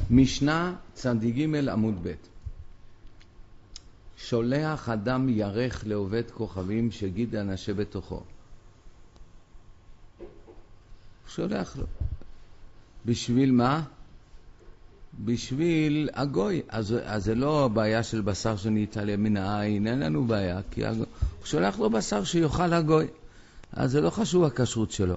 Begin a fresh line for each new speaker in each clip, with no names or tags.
משנה צדיק ג' עמוד ב'. שולח אדם ירך לעובד כוכבים שגיד אנשי בתוכו. שולח לו. בשביל מה? בשביל הגוי. אז זה לא בעיה של בשר שנתעלם מן העין, אין לנו בעיה, כי הוא שולח לו בשר שיוכל הגוי. אז זה לא חשוב הכשרות שלו.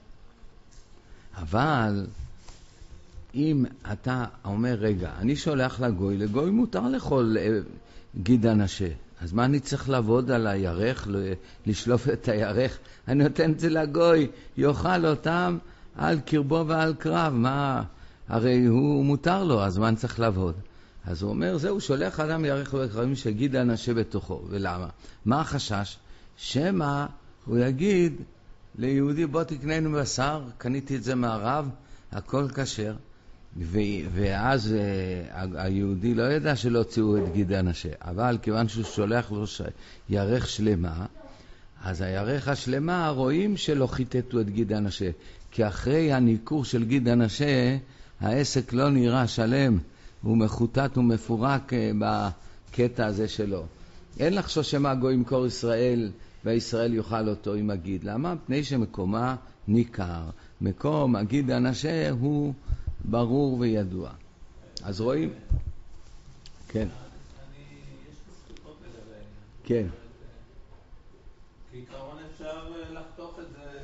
אבל אם אתה אומר, רגע, אני שולח לגוי, לגוי מותר לאכול גיד אנשי. אז מה אני צריך לעבוד על הירך, לשלוף את הירך? אני נותן את זה לגוי, יאכל אותם על קרבו ועל קרב. מה? הרי הוא מותר לו, אז מה אני צריך לעבוד? אז הוא אומר, זהו, שולח אדם ירך וקרבים שגיד אנשי בתוכו. ולמה? מה החשש? שמה הוא יגיד ליהודי, בוא תקננו בשר, קניתי את זה מהרב, הכל כשר. ואז היהודי לא ידע שלא הוציאו את גיד אנשי, אבל כיוון שהוא שולח לו ירך שלמה, אז הירך השלמה רואים שלא חיטטו את גיד אנשי, כי אחרי הניקור של גיד אנשי העסק לא נראה שלם, הוא מחוטט ומפורק בקטע הזה שלו. אין לחשוש שמה גוי ימכור ישראל והישראל יאכל אותו עם הגיד. למה? פני שמקומה ניכר. מקום הגיד אנשי הוא ברור וידוע. אז רואים? כן.
יש ספקות לגבי.
כן.
כעיקרון אפשר לחתוך את זה.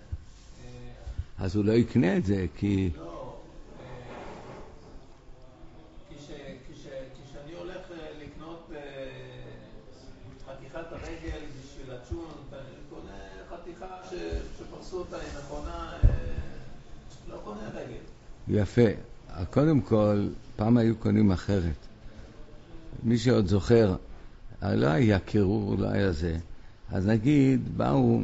אז הוא לא יקנה את זה, כי...
לא. כשאני הולך לקנות חתיכת הרגל בשביל הצ'ונט, אני קונה חתיכה שפרסו אותה היא נכונה, לא קונה רגל.
יפה. קודם כל, פעם היו קונים אחרת. מי שעוד זוכר, לא היה קירור, לא היה זה. אז נגיד, באו,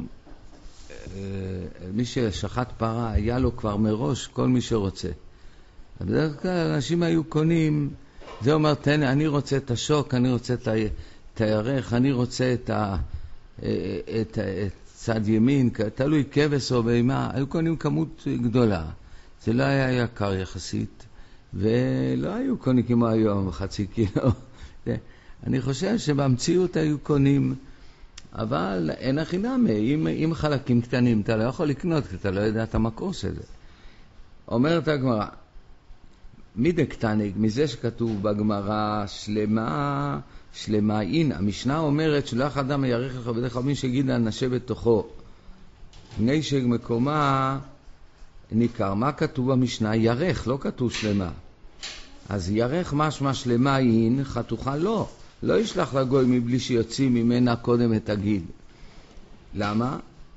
מי ששחט פרה, היה לו כבר מראש כל מי שרוצה. בדרך כלל אנשים היו קונים, זה אומר, תן, אני רוצה את השוק, אני רוצה את הירך, אני רוצה את צד ימין, תלוי כבש או בהמה, היו קונים כמות גדולה. זה לא היה יקר יחסית, ולא היו קונים כמו היום, חצי קילו. אני חושב שבמציאות היו קונים, אבל אין החינם, אם חלקים קטנים, אתה לא יכול לקנות, כי אתה לא יודע את המקור של זה. אומרת הגמרא, מידי קטניק, מזה שכתוב בגמרא שלמה אין, המשנה אומרת שלח אדם ירך לך בדרך כלל שגיד אנשי בתוכו, פני שמקומה ניכר. מה כתוב במשנה? ירך, לא כתוב שלמה. אז ירך משמע שלמה אין, חתוכה לא. לא ישלח לגוי מבלי שיוציא ממנה קודם את הגיד. למה?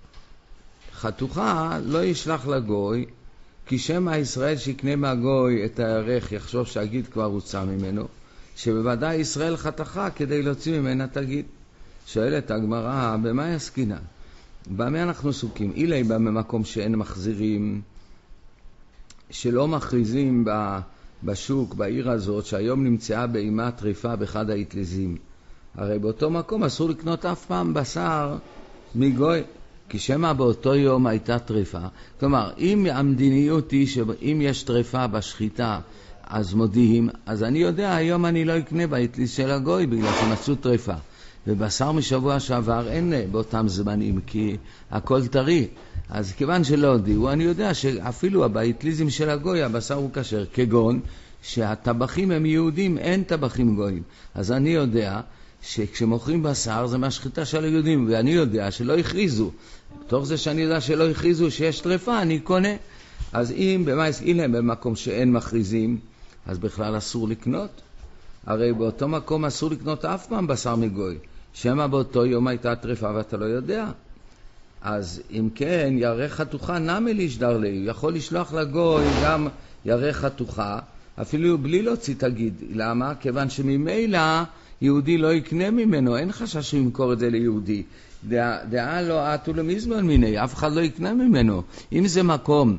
חתוכה לא ישלח לגוי, כי שמא ישראל שיקנה מהגוי את הירך יחשוב שהגיד כבר הוצא ממנו, שבוודאי ישראל חתכה כדי להוציא ממנה את הגיד. שואלת הגמרא, במה יסקינה? במה אנחנו סוכים? אילי במקום שאין מחזירים, שלא מכריזים בשוק, בעיר הזאת, שהיום נמצאה באימה טריפה באחד האטליזים. הרי באותו מקום אסור לקנות אף פעם בשר מגוי, כי שמא באותו יום הייתה טריפה. כלומר, אם המדיניות היא שאם יש טריפה בשחיטה, אז מודיעים, אז אני יודע, היום אני לא אקנה באטליז של הגוי, בגלל שמצאו טריפה. ובשר משבוע שעבר אין באותם זמנים, כי הכל טרי. אז כיוון שלא הודיעו, אני יודע שאפילו באטליזם של הגוי הבשר הוא כשר, כגון שהטבחים הם יהודים, אין טבחים גויים. אז אני יודע שכשמוכרים בשר זה מהשחיטה של היהודים, ואני יודע שלא הכריזו. בתוך זה שאני יודע שלא הכריזו שיש טרפה, אני קונה. אז אם במקום שאין מכריזים, אז בכלל אסור לקנות. הרי באותו מקום אסור לקנות אף פעם בשר מגוי. שמא באותו יום הייתה טרפה ואתה לא יודע. אז אם כן, ירך חתוכה נמי לישדר לי, יכול לשלוח לגוי גם ירך חתוכה, אפילו בלי להוציא תגיד. למה? כיוון שממילא יהודי לא יקנה ממנו, אין חשש שהוא ימכור את זה ליהודי. דעה לא עטו למזמן מיני, אף אחד לא יקנה ממנו. אם זה מקום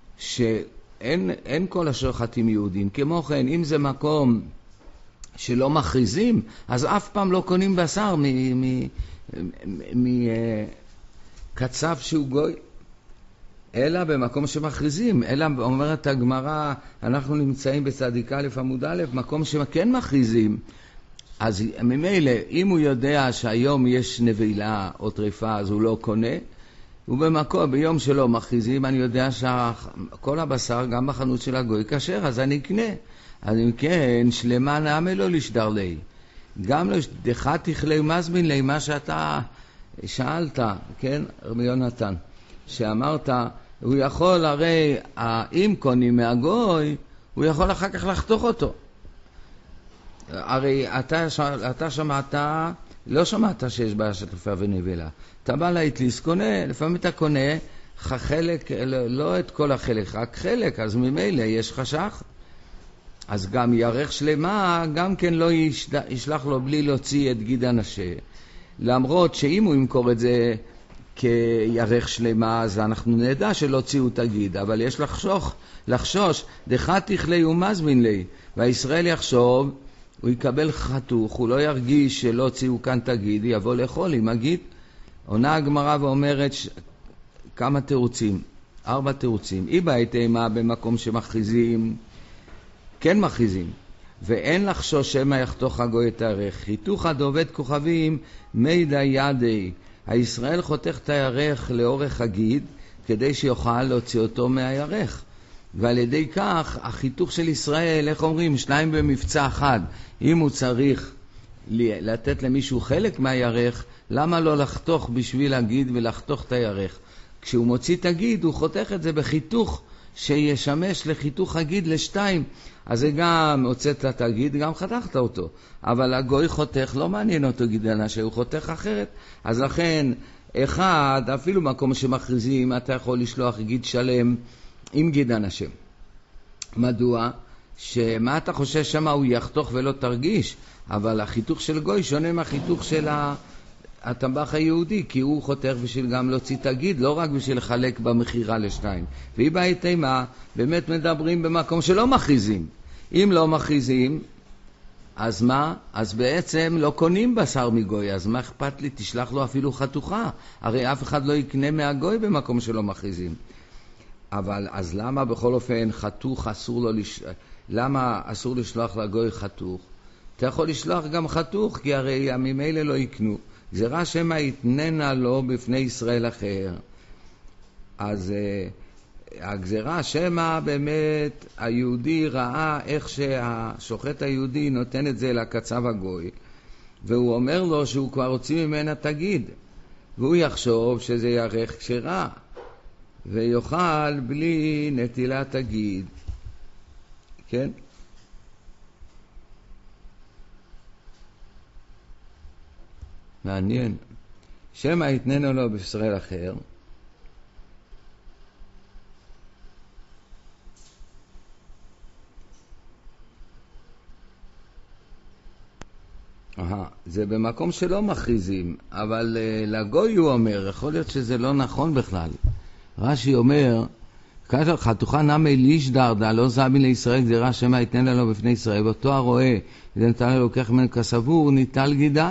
שאין כל השוחטים יהודים, כמו כן, אם זה מקום שלא מכריזים, אז אף פעם לא קונים בשר מקצב שהוא גוי. אלא במקום שמכריזים, אלא אומרת הגמרא, אנחנו נמצאים בצדיק א' עמוד א', מקום שכן מכריזים. אז ממילא, אם הוא יודע שהיום יש נבילה או טריפה, אז הוא לא קונה, ובמקום, ביום שלא מכריזים, אני יודע שכל הבשר, גם בחנות של הגוי, כשר, אז אני אקנה. אז אם כן, שלמה נעמה לא לשדר לי. גם לא דחה תכלי מזמין לי, מה שאתה שאלת, כן, רבי יונתן, שאמרת, הוא יכול הרי, אם קונים מהגוי, הוא יכול אחר כך לחתוך אותו. הרי אתה שמעת, לא שמעת שיש בעיה של טריפה ונבלה. אתה בא לאטליס, קונה, לפעמים אתה קונה חלק, לא את כל החלק, רק חלק, אז ממילא יש חשך. אז גם ירך שלמה, גם כן לא ישלח לו בלי להוציא את גיד הנשה. למרות שאם הוא ימכור את זה כירך שלמה, אז אנחנו נדע שלא הוציאו את הגיד, אבל יש לחשוש, דחה תכלי ומזמין לי, והישראל יחשוב, הוא יקבל חתוך, הוא לא ירגיש שלא הוציאו כאן את הגיד, יבוא לאכול עם הגיד. עונה הגמרא ואומרת כמה תירוצים, 4 תירוצים. אי בהתאמה במקום שמכריזים, כן מכריזים, ואין לחשוש שמא יחתוך הגוי את הירך. חיתוך הדובד כוכבים מידע ידי, הישראל חותך את הירך לאורך הגיד, כדי שיוכל להוציא אותו מהירך. ועל ידי כך, החיתוך של ישראל, איך אומרים, 2 במבצע אחד. אם הוא צריך לתת למישהו חלק מהירך, למה לא לחתוך בשביל הגיד ולחתוך את הירך? כשהוא מוציא את הגיד, הוא חותך את זה בחיתוך שישמש לחיתוך הגיד ל2. אז זה גם הוצאת את הגיד, גם חתכת אותו. אבל הגוי חותך, לא מעניין אותו גיד הנשה, הוא חותך אחרת. אז לכן, אחד, אפילו מקום שמכריזים, אתה יכול לשלוח גיד שלם עם גיד הנשה. מדוע? שמה אתה חושש שמה הוא יחתוך ולא תרגיש? אבל החיתוך של גוי שונה מהחיתוך של הטבח היהודי, כי הוא חותך בשביל גם להוציא את הגיד, לא רק בשביל לחלק במחירה ל2. והיא בהתאמה, באמת מדברים במקום שלא מכריזים. אם לא מכריזים, אז מה? אז בעצם לא קונים בשר מגוי, אז מה אכפת לי? תשלח לו אפילו חתוכה. הרי אף אחד לא יקנה מהגוי במקום שלא מכריזים. אבל אז למה בכל אופן חתוך אסור לו למה אסור לשלוח לגוי חתוך? אתה יכול לשלוח גם חתוך, כי הרי ממילא לא יקנו. גזירה שמא יתננה לו בפני ישראל אחר. אז הגזירה שמא באמת היהודי ראה איך שהשוחט היהודי נותן את זה לקצב הגוי, והוא אומר לו שהוא כבר הוציא ממנה תגיד, והוא יחשוב שזה ירך כשרה, ויוכל בלי נטילת תגיד. כן? מעניין. שמא יתננו לו בישראל אחר. זה במקום שלא מכריזים, אבל לגוי הוא אומר, יכול להיות שזה לא נכון בכלל. רש"י אומר, כאשר חתוכה נמי ליש דרדה, לא זבין לישראל גזירה שמא יתננה לו בפני ישראל, ואותו הרואה, זה נתן לו לוקח ממנו כסבור, ניטל גידה.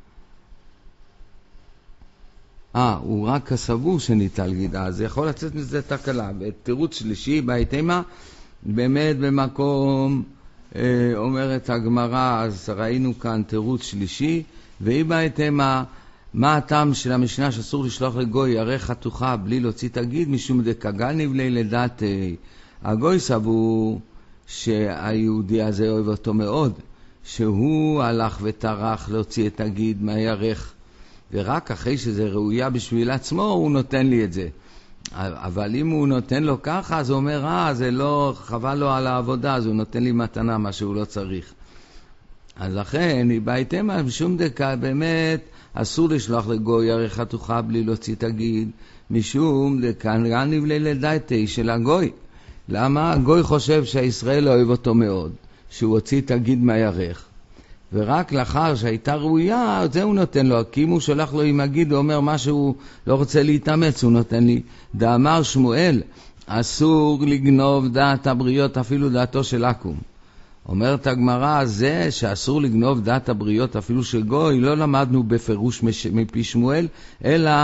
הוא רק כסבור שניטל גידה, אז יכול לצאת מזה תקלה. בתירוץ שלישי, בהתאמה, באמת במקום, אומרת הגמרא, אז ראינו כאן תירוץ שלישי, והיא בהתאמה, מה הטעם של המשנה שאסור לשלוח לגוי ירך חתוכה בלי להוציא תגיד, משום דקגל נבלי לדעת, הגוי סבור שהיהודי הזה אוהב אותו מאוד, שהוא הלך וטרח להוציא את תגיד מהירך, ורק אחרי שזה ראויה בשביל עצמו הוא נותן לי את זה. אבל אם הוא נותן לו ככה, אז הוא אומר, זה לא חבל לו על העבודה, אז הוא נותן לי מתנה מה שהוא לא צריך. אז לכן, בהתאמה, משום דקה, באמת אסור לשלוח לגוי ירך חתוכה בלי להוציא תגיד, משום דקה נבלה לדעתי של הגוי. למה? הגוי חושב שהישראל אוהב אותו מאוד, שהוא הוציא תגיד מהירך. ורק לאחר שהייתה ראויה, זה הוא נותן לו. כי אם הוא שולח לו עם הגיד, הוא אומר משהו, לא רוצה להתאמץ, הוא נותן לי. דאמר שמואל, אסור לגנוב דעת הבריות, אפילו דעתו של עקום. אומרת הגמרא, זה שאסור לגנוב דעת הבריות, אפילו של גוי, לא למדנו בפירוש מפי שמואל, אלא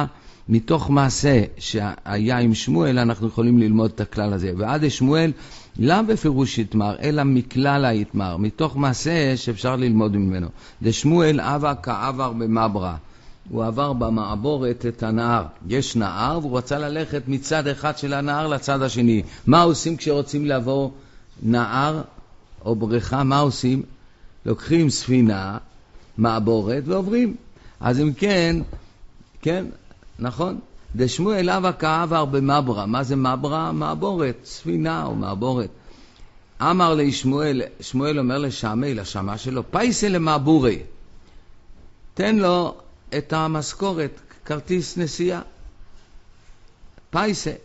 מתוך מעשה שהיה עם שמואל אנחנו יכולים ללמוד את הכלל הזה. ועד שמואל לא בפירוש יתמר, אלא מכלל היתמר, מתוך מעשה שאפשר ללמוד ממנו. דשמואל עבר כעבר במברא, הוא עבר במעבורת את הנהר. יש נהר והוא רצה ללכת מצד אחד של הנהר לצד השני. מה עושים כשרוצים לעבור נהר או בריכה? מה עושים? לוקחים ספינה, מעבורת ועוברים. אז אם כן, כן, נכון? דשמואל עבר כעבר במברא. מה זה מברא? מעבורת, ספינה או מעבורת. אמר לי שמואל אומר לשמאי, לשמה שלו, פייסה למעבורי, תן לו את המשכורת, כרטיס נסיעה, פייסה.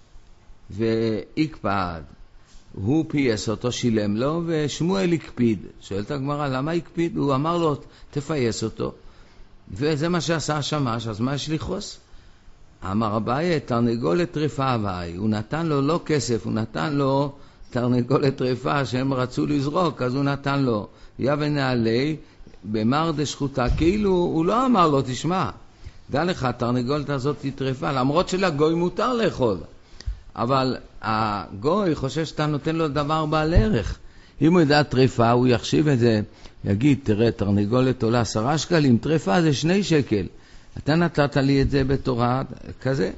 והקפד, הוא פייס אותו, שילם לו, ושמואל הקפיד. שואלת הגמרא, למה הקפיד? הוא אמר לו, תפייס אותו. וזה מה שעשה השמש, אז מה יש לכעוס? אמר אביי, תרנגולת טרפה אביי. הוא נתן לו לא כסף, הוא נתן לו תרנגולת טרפה שהם רצו לזרוק, אז הוא נתן לו. יבן נעלי, במר דשחותה, כאילו הוא לא אמר לו, תשמע, דע לך, התרנגולת הזאת היא טרפה, למרות שלגוי מותר לאכול. אבל הגוי חושב שאתה נותן לו דבר בעל ערך. אם הוא ידע טרפה, הוא יחשיב את זה, יגיד, תראה, תרנגולת עולה 10 שקלים, טרפה זה 2 שקל. אתה נתת לי את זה בתורה כזה.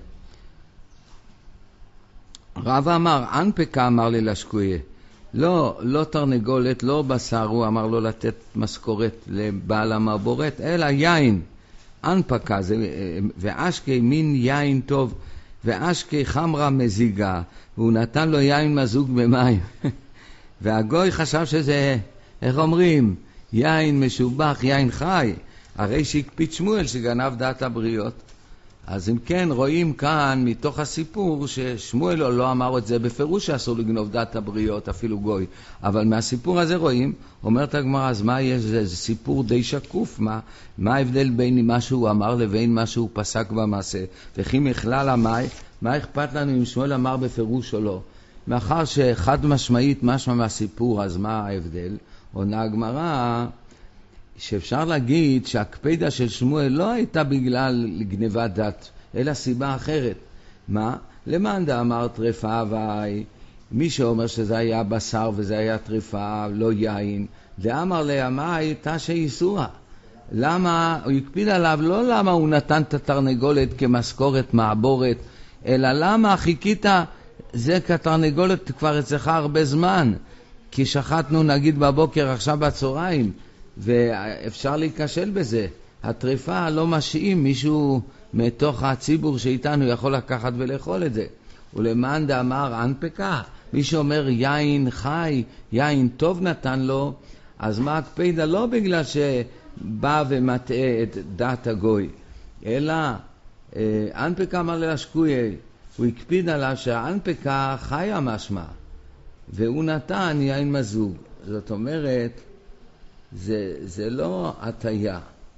רב אמר, אנפקה אמר לי לשקויה. לא תרנגולת, לא בשר, הוא אמר לו לתת משכורת לבעל המעבורת, אלא יין. אנפקה, ואשקי מין יין טוב, ואשקי חמרה מזיגה, והוא נתן לו יין מזוג במים. והגוי חשב שזה, איך אומרים, יין משובח, יין חי. הרי שהקפיד שמואל שגנב דעת הבריות. אז אם כן, רואים כאן מתוך הסיפור ששמואל לא אמר את זה בפירוש שאסור לגנוב דעת הבריות, אפילו גוי. אבל מהסיפור הזה רואים, אומרת הגמרא, אז מה יש? זה סיפור די שקוף. מה ההבדל בין מה שהוא אמר לבין מה שהוא פסק במעשה? וכי מכלל המאי, מה אכפת לנו אם שמואל אמר בפירוש או לא? מאחר שחד משמעית משמע מהסיפור, אז מה ההבדל? עונה הגמרא, שאפשר להגיד שהקפידה של שמואל לא הייתה בגלל גניבת דת, אלא סיבה אחרת. מה? למאן דאמר טרפה אביי, מי שאומר שזה היה בשר וזה היה טרפה, לא יין, דאמר לאמי תשע איסורה. למה? הוא הקפיד עליו, לא למה הוא נתן את התרנגולת כמשכורת מעבורת, אלא למה חיכית, זה כתרנגולת כבר אצלך הרבה זמן, כי שחטנו נגיד בבוקר עכשיו בצהריים, ואפשר להיכשל בזה. הטריפה לא משאים, מישהו מתוך הציבור שאיתנו יכול לקחת ולאכול את זה. ולמאן דאמר אנפקה, מי שאומר יין חי, יין טוב נתן לו, אז מה הקפידה? לא בגלל שבא ומטעה את דת הגוי, אלא אנפקה אמר להשקויה, הוא הקפיד עליו שהאנפקה חיה משמע, והוא נתן יין מזוג. זאת אומרת, זה לא הטעיה.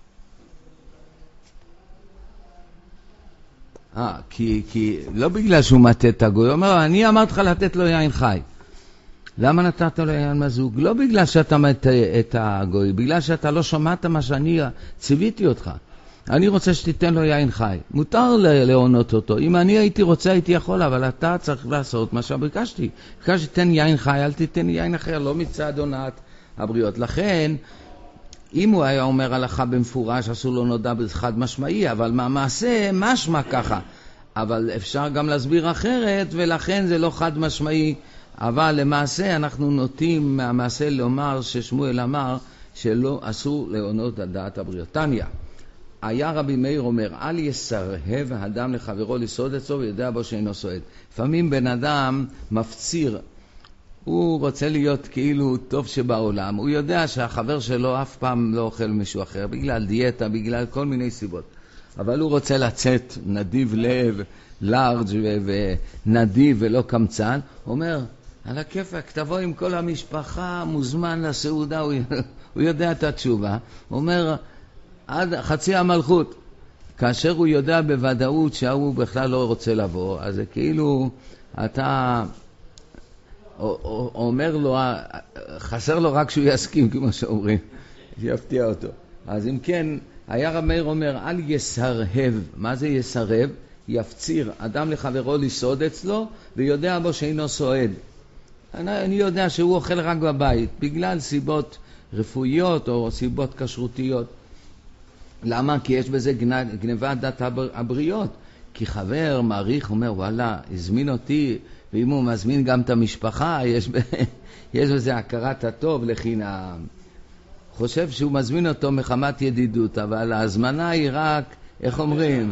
כי לא בגלל שהוא מטעה את הגוי, הוא אומר, אני אמרתי לך לתת לו יין חי. למה נתת לו יין מזוג? לא בגלל שאתה מטעה את הגוי, בגלל שאתה לא שמעת מה שאני ציוויתי אותך. אני רוצה שתיתן לו יין חי. מותר לעונות אותו. אם אני הייתי רוצה, הייתי יכול, אבל אתה צריך לעשות מה שביקשתי. ביקשתי, תן יין חי, אל תיתן יין אחר, לא מצד עונת הבריות. לכן, אם הוא היה אומר הלכה במפורש, אסור לו נודע בחד משמעי, אבל מהמעשה משמע ככה. אבל אפשר גם להסביר אחרת, ולכן זה לא חד משמעי. אבל למעשה אנחנו נוטים מהמעשה לומר ששמואל אמר שלא אסור לעונות על דעת הבריות. תניא, היה רבי מאיר אומר, אל יסרהב האדם לחברו לסעוד אצלו ויודע בו שאינו סועד. לפעמים בן אדם מפציר, הוא רוצה להיות כאילו טוב שבעולם, הוא יודע שהחבר שלו אף פעם לא אוכל מישהו אחר, בגלל דיאטה, בגלל כל מיני סיבות. אבל הוא רוצה לצאת נדיב לב, לארג' ונדיב ולא קמצן, אומר, על הכיפק, תבוא עם כל המשפחה, מוזמן לסעודה, הוא יודע את התשובה, הוא אומר, עד חצי המלכות. כאשר הוא יודע בוודאות שהוא בכלל לא רוצה לבוא, אז זה כאילו אתה אומר לו, חסר לו רק שהוא יסכים, כמו שאומרים, שיפתיע אותו. אז אם כן, היה רב מאיר אומר, אל יסרהב. מה זה יסרהב? יפציר אדם לחברו לסעוד אצלו, ויודע בו שאינו סועד. אני יודע שהוא אוכל רק בבית, בגלל סיבות רפואיות או סיבות כשרותיות. למה? כי יש בזה גנבת דת הבריות. כי חבר מעריך, אומר, וואלה, הזמין אותי, ואם הוא מזמין גם את המשפחה, יש בזה הכרת הטוב לחינם. חושב שהוא מזמין אותו מחמת ידידות, אבל ההזמנה היא רק, איך אומרים?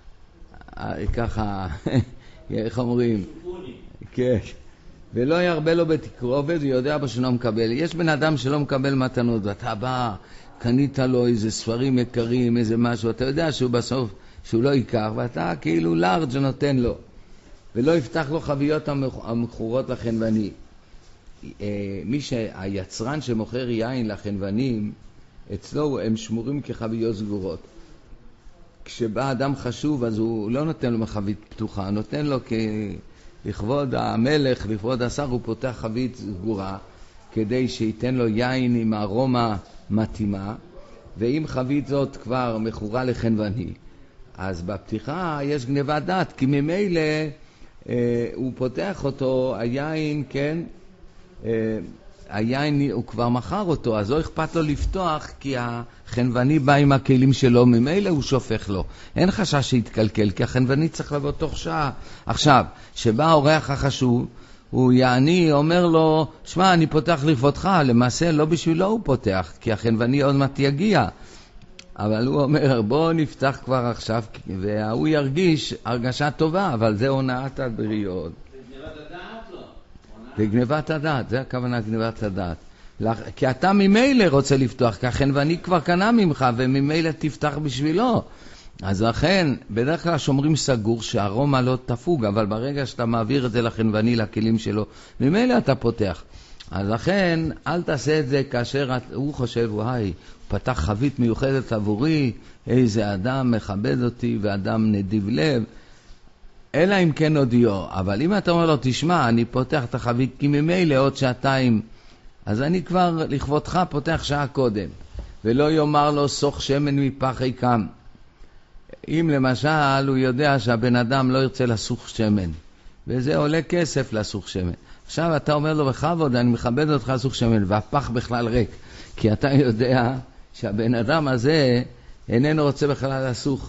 ככה, איך אומרים? כן. ולא ירבה לו בתקרובת, ויודע בו שלא מקבל. יש בן אדם שלא מקבל מתנות, ואתה בא, קנית לו איזה ספרים יקרים, איזה משהו, אתה יודע שהוא בסוף, שהוא לא ייקח, ואתה כאילו לארג' נותן לו. ולא יפתח לו חביות המכורות לחנווני. היצרן שמוכר יין לחנוונים, אצלו הם שמורים כחביות סגורות. כשבא אדם חשוב, אז הוא לא נותן לו מחבית פתוחה, נותן לו לכבוד המלך, לכבוד השר, הוא פותח חבית סגורה, כדי שייתן לו יין עם ארומה מתאימה, ואם חבית זאת כבר מכורה לחנווני, אז בפתיחה יש גנבת דת, כי ממילא הוא פותח אותו, היין, כן, היין הוא כבר מכר אותו, אז לא אכפת לו לפתוח, כי החנווני בא עם הכלים שלו, ממילא הוא שופך לו. אין חשש שיתקלקל, כי החנווני צריך לבוא תוך שעה. עכשיו, שבא האורח החשוב, הוא יעני, אומר לו, שמע, אני פותח לכבודך, למעשה לא בשבילו הוא פותח, כי החנווני עוד מעט יגיע. אבל הוא אומר, בוא נפתח כבר עכשיו, והוא ירגיש הרגשה טובה, אבל זה הונאת הבריות. וגנבת הדעת, זה הכוונה גנבת הדעת. כי אתה ממילא רוצה לפתוח, כי החנווני כבר קנה ממך, וממילא תפתח בשבילו. אז לכן, בדרך כלל שומרים סגור שהארומה לא תפוג, אבל ברגע שאתה מעביר את זה לחנווני, לכלים שלו, ממילא אתה פותח. אז לכן, אל תעשה את זה כאשר הוא חושב, וואי, הוא פתח חבית מיוחדת עבורי, איזה אדם מכבד אותי, ואדם נדיב לב, אלא אם כן הודיעו. אבל אם אתה אומר לו, תשמע, אני פותח את החבית, כי ממילא עוד שעתיים, אז אני כבר לכבודך פותח שעה קודם, ולא יאמר לו סוך שמן מפחי קם. אם למשל הוא יודע שהבן אדם לא ירצה לסוך שמן, וזה עולה כסף לסוך שמן. עכשיו אתה אומר לו, בכבוד, אני מכבד אותך לסוך שמן, והפח בכלל ריק, כי אתה יודע שהבן אדם הזה איננו רוצה בכלל לסוך.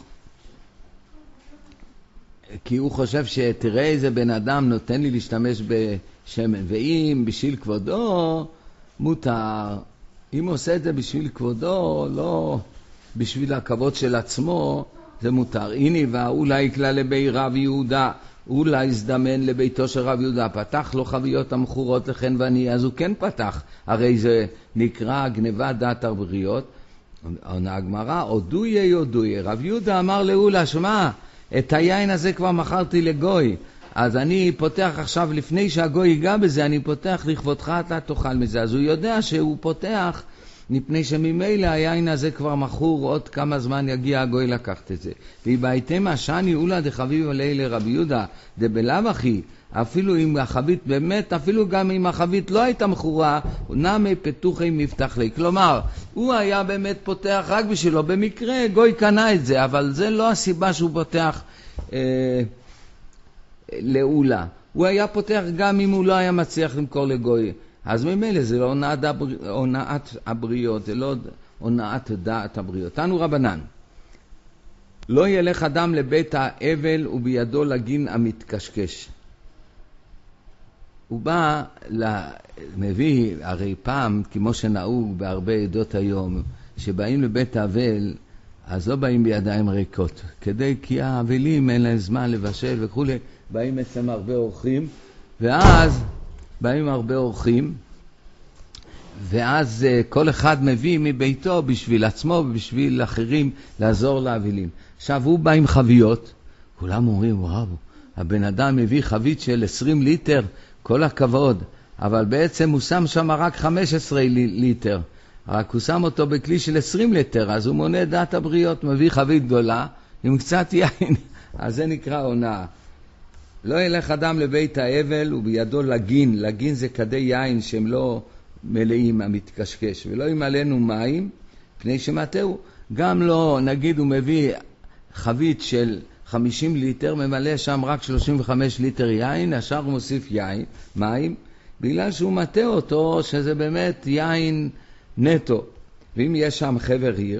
כי הוא חושב שתראה איזה בן אדם נותן לי להשתמש בשמן, ואם בשביל כבודו מותר, אם עושה את זה בשביל כבודו, לא בשביל הכבוד של עצמו, זה מותר. הנה, ואולי יקלה לבי רב יהודה, אולי הזדמן לביתו של רב יהודה, פתח לו חביות המכורות לחנווני, אז הוא כן פתח, הרי זה נקרא גנבת דת הבריות. עונה הגמרא, הודויה, רב יהודה אמר לאולה, שמע, את היין הזה כבר מכרתי לגוי, אז אני פותח עכשיו, לפני שהגוי ייגע בזה, אני פותח לכבודך, אתה תאכל מזה. אז הוא יודע שהוא פותח, מפני שממילא היין הזה כבר מכור, עוד כמה זמן יגיע הגוי לקחת את זה. והבאתם השני אולה דחביב עלי לרבי יהודה, דבלאו אחי, אפילו אם החבית באמת, אפילו גם אם החבית לא הייתה מכורה, נמי פתוחי מבטח לי. כלומר, הוא היה באמת פותח רק בשבילו, במקרה גוי קנה את זה, אבל זה לא הסיבה שהוא פותח לאולה. הוא היה פותח גם אם הוא לא היה מצליח למכור לגוי. אז ממילא זה לא הונאת הבריות, זה לא הונאת דעת הבריות. תנו רבנן, לא ילך אדם לבית האבל ובידו לגין המתקשקש. הוא בא, מביא, הרי פעם, כמו שנהוג בהרבה עדות היום, שבאים לבית האבל, אז לא באים בידיים ריקות, כי האבלים אין להם זמן לבשל וכו', באים אצלם הרבה אורחים, ואז באים הרבה אורחים, ואז כל אחד מביא מביתו בשביל עצמו ובשביל אחרים לעזור לאבלים. עכשיו הוא בא עם חביות, כולם אומרים, וואו, הבן אדם מביא חבית של 20 ליטר, כל הכבוד, אבל בעצם הוא שם שם רק 15 ליטר, רק הוא שם אותו בכלי של 20 ליטר, אז הוא מונה דעת הבריות, מביא חבית גדולה עם קצת יין, אז זה נקרא הונאה. לא ילך אדם לבית האבל ובידו לגין, לגין זה כדי יין שהם לא מלאים המתקשקש, ולא ימלאנו מים, מפני שמטהו. גם לא, נגיד הוא מביא חבית של 50 ליטר, ממלא שם רק 35 ליטר יין, השאר הוא מוסיף יין, מים, בגלל שהוא מטה אותו שזה באמת יין נטו. ואם יש שם חבר עיר,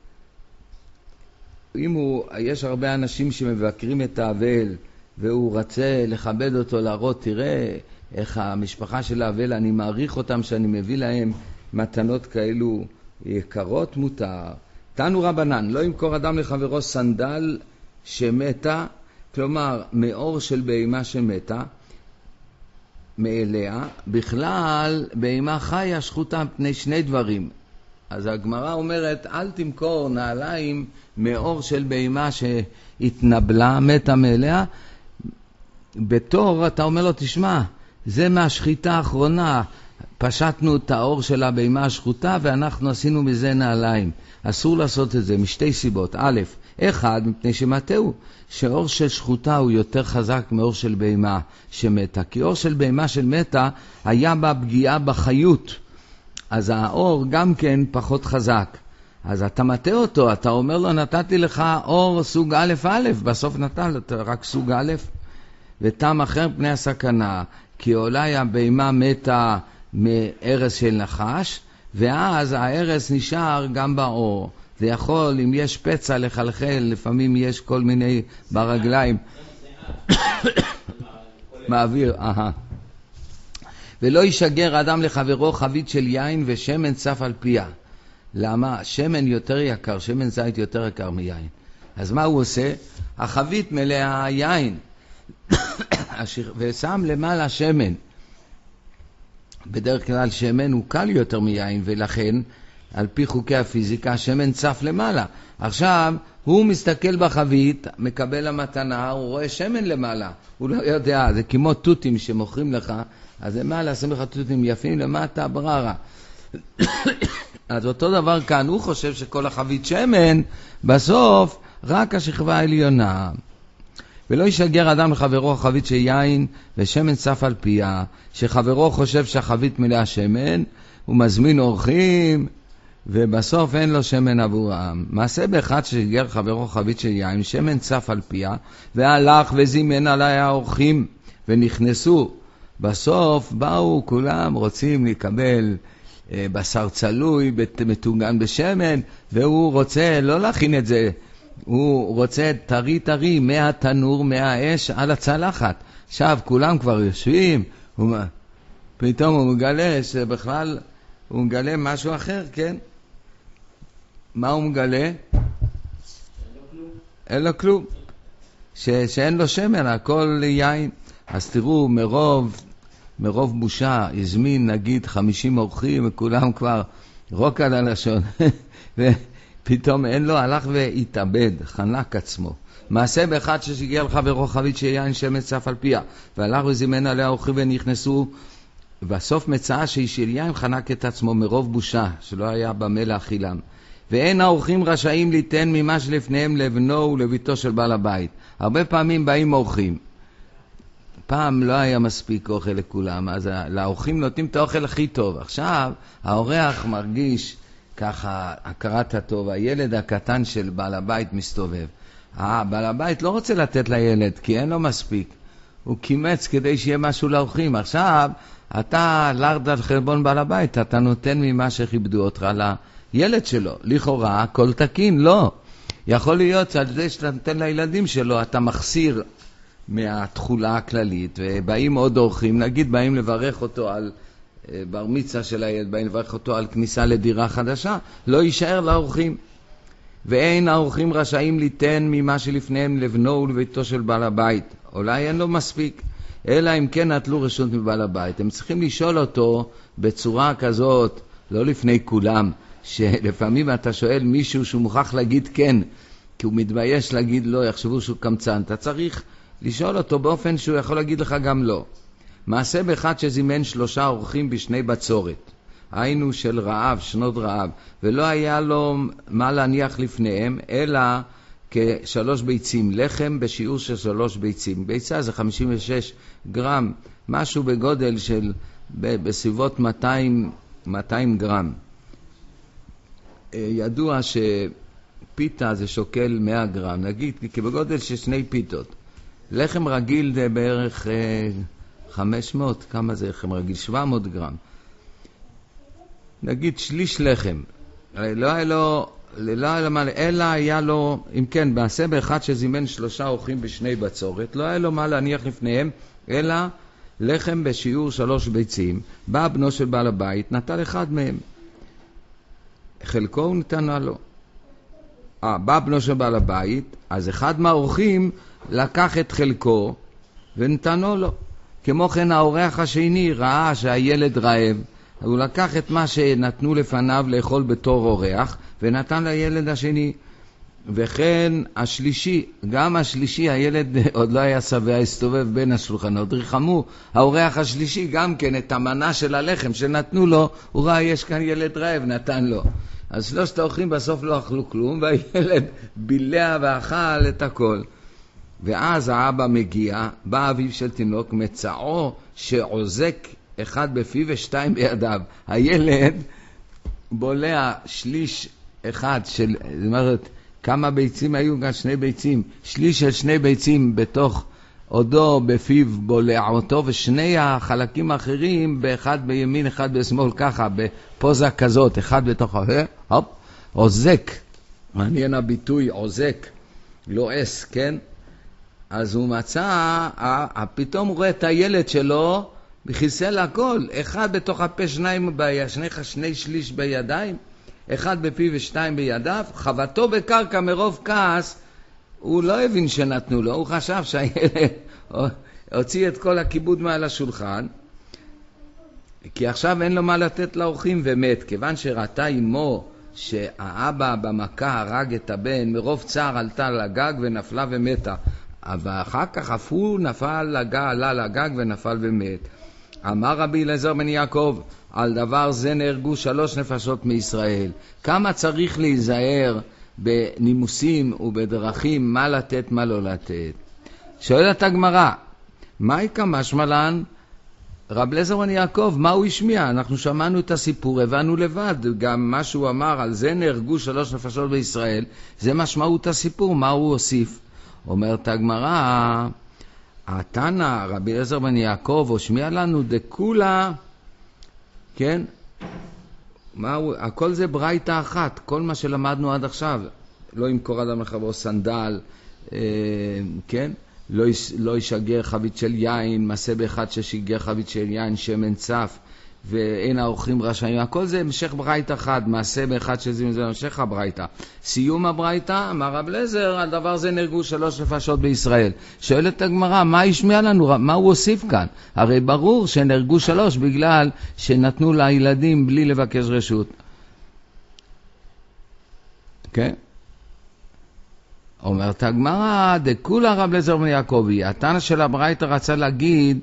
יש הרבה אנשים שמבקרים את האבל, והוא רצה לכבד אותו, להראות, תראה איך המשפחה של האבל, אני מעריך אותם שאני מביא להם מתנות כאלו יקרות, מותר. תנו רבנן, לא ימכור אדם לחברו סנדל שמתה, כלומר מאור של בהמה שמתה, מאליה, בכלל בהמה חיה שחוטה מפני שני דברים. אז הגמרא אומרת, אל תמכור נעליים מאור של בהמה שהתנבלה, מתה מאליה, בתור אתה אומר לו, תשמע, זה מהשחיטה האחרונה, פשטנו את האור של הבהמה השחוטה ואנחנו עשינו מזה נעליים. אסור לעשות את זה משתי סיבות. א', אחד, מפני שמטהו, שאור של שחוטה הוא יותר חזק מאור של בהמה שמתה. כי אור של בהמה של מתה היה בה פגיעה בחיות. אז האור גם כן פחות חזק. אז אתה מטה אותו, אתה אומר לו, נתתי לך אור סוג א' א', בסוף נתן רק סוג א', וטעם אחר פני הסכנה, כי אולי הבהמה מתה מארס של נחש, ואז הארס נשאר גם באור. זה יכול, אם יש פצע לחלחל, לפעמים יש כל מיני ברגליים. מעביר, ולא ישגר אדם לחברו חבית של יין ושמן צף על פיה. למה? שמן יותר יקר, שמן זית יותר יקר מיין. אז מה הוא עושה? החבית מלאה יין, ושם למעלה שמן. בדרך כלל שמן הוא קל יותר מיין, ולכן על פי חוקי הפיזיקה שמן צף למעלה. עכשיו הוא מסתכל בחבית, מקבל המתנה, הוא רואה שמן למעלה, הוא לא יודע, זה כמו טוטים שמוכרים לך, אז למעלה שמים לך טוטים יפים, למטה בררה. אז אותו דבר כאן, הוא חושב שכל החבית שמן, בסוף רק השכבה העליונה. ולא ישגר אדם לחברו חבית של יין ושמן צף על פיה, שחברו חושב שהחבית מלאה שמן, הוא מזמין אורחים, ובסוף אין לו שמן עבורם. מעשה באחד ששיגר חברו חבית של יין, שמן צף על פיה, והלך וזימן עליי האורחים, ונכנסו. בסוף באו כולם רוצים לקבל בשר צלוי, מתוגן בשמן, והוא רוצה לא להכין את זה, הוא רוצה טרי טרי מהתנור, מהאש על הצלחת. עכשיו כולם כבר יושבים, פתאום הוא מגלה שבכלל הוא מגלה משהו אחר, כן? מה הוא מגלה? אין לו כלום. שאין לו שמן, הכל יין. אז תראו, מרוב בושה, הזמין נגיד 50 אורחים, וכולם כבר רוק על הלשון. ופתאום אין לו, הלך והתאבד, חנק עצמו. מעשה באחד ששיגר לחברו חבית של יין שמן צף על פיה, והלך וזימן עליה אורחים ונכנסו, בסוף מצאה שאיש של יין חנק את עצמו מרוב בושה, שלא היה במה להאכילם. ואין האורחים רשאים ליתן ממה שלפניהם לבנו ולביתו של בעל הבית. הרבה פעמים באים אורחים. פעם לא היה מספיק אוכל לכולם, אז לאורחים נותנים את האוכל הכי טוב. עכשיו האורח מרגיש ככה הכרת הטוב, הילד הקטן של בעל הבית מסתובב. בעל הבית לא רוצה לתת לילד כי אין לו מספיק. הוא קימץ כדי שיהיה משהו לאורחים. עכשיו אתה לרד על חלבון בעל הבית, אתה נותן ממה שכיבדו אותך לילד שלו. לכאורה הכל תקין, לא. יכול להיות שעל זה שאתה נותן לילדים שלו אתה מחסיר מהתחולה הכללית, ובאים עוד אורחים, נגיד באים לברך אותו על בר מצווה של הילד, באים לברך אותו על כניסה לדירה חדשה, לא יישאר לאורחים. ואין האורחים רשאים ליתן ממה שלפניהם לבנו ולביתו של בעל הבית. אולי אין לו מספיק, אלא אם כן נטלו רשות מבעל הבית. הם צריכים לשאול אותו בצורה כזאת, לא לפני כולם, שלפעמים אתה שואל מישהו שהוא מוכרח להגיד כן, כי הוא מתבייש להגיד לא, יחשבו שהוא קמצן. אתה צריך לשאול אותו באופן שהוא יכול להגיד לך גם לא. מעשה באחד שזימן 3 אורחים בשני בצורת, היינו של רעב, שנות רעב, ולא היה לו מה להניח לפניהם, אלא כ3 ביצים, לחם בשיעור של 3 ביצים. ביצה זה 56 גרם, משהו בגודל של בסביבות 200 גרם. ידוע שפיתה זה שוקל 100 גרם, נגיד כבגודל של 2 פיתות. לחם רגיל זה בערך 500, כמה זה לחם רגיל? 700 גרם. נגיד שליש לחם. לא היה לו, אלא היה לו, אם כן, מעשה באחד שזימן 3 אורחים ב2 בצורת, לא היה לו מה להניח לפניהם, אלא לחם בשיעור 3 ביצים. בא בנו של בעל הבית, נטל אחד מהם. חלקו הוא נתנה לו. בא בנו של בעל הבית, אז אחד מהאורחים לקח את חלקו ונתנו לו. כמו כן האורח השני ראה שהילד רעב, הוא לקח את מה שנתנו לפניו לאכול בתור אורח ונתן לילד השני. וכן השלישי, גם השלישי, הילד עוד לא היה שבע, הסתובב בין השולחנות, ריחמו האורח השלישי גם כן את המנה של הלחם שנתנו לו, הוא ראה יש כאן ילד רעב, נתן לו. אז 3 האורחים בסוף לא אכלו כלום, והילד בילע ואכל את הכל. ואז האבא מגיע, בא אביו של תינוק, מצאו שעוזק 1 בפיו ו2 בידיו. הילד בולע שליש אחד של, זאת אומרת, כמה ביצים היו? גם 2 ביצים. שליש של 2 ביצים בתוך עודו בפיו בולע אותו, ושני החלקים האחרים, באחד בימין, אחד בשמאל, ככה, בפוזה כזאת, אחד בתוך הופ, עוזק. מעניין הביטוי עוזק, לועס, כן? אז הוא מצא, פתאום הוא רואה את הילד שלו, וחיסל הכל, אחד בתוך הפה, 2 שליש בידיים, 1 בפיו ו2 בידיו, חבטו בקרקע מרוב כעס, הוא לא הבין שנתנו לו, הוא חשב שהילד הוציא את כל הכיבוד מעל השולחן, כי עכשיו אין לו מה לתת לאורחים ומת, כיוון שראתה אמו שהאבא במכה הרג את הבן, מרוב צער עלתה לגג ונפלה ומתה, ואחר כך אף הוא עלה לגג ונפל ומת. אמר רבי אליעזר בן יעקב, על דבר זה נהרגו 3 נפשות מישראל. כמה צריך להיזהר בנימוסים ובדרכים, מה לתת, מה לא לתת. שואלת הגמרא, מהי כמשמע לן? רב אליעזר בן יעקב, מה הוא השמיע? אנחנו שמענו את הסיפור, הבנו לבד, גם מה שהוא אמר, על זה נהרגו 3 נפשות בישראל, זה משמעות הסיפור, מה הוא הוסיף? אומרת הגמרא, התנא רבי אליעזר בן יעקב השמיע לנו דכולה, כן? הכל זה ברייתא אחת, כל מה שלמדנו עד עכשיו, לא ימכור אדם לחברו סנדל, כן? לא ישגר חבית של יין, מעשה באחד ששיגר חבית של יין, שמן צף, ואין האורחים רשעים, הכל זה המשך ברייתא אחת, מעשה באחד שזה המשך הברייתא. סיום הברייתא, אמר רב אליעזר, על דבר זה נהרגו 3 נפשות בישראל. שואלת הגמרא, מה ישמיע לנו? מה הוא הוסיף כאן? הרי ברור שנהרגו 3 בגלל שנתנו לילדים בלי לבקש רשות. כן? אומרת הגמרא, דכולה רב אליעזר בן יעקבי, התנא של הברייתא רצה להגיד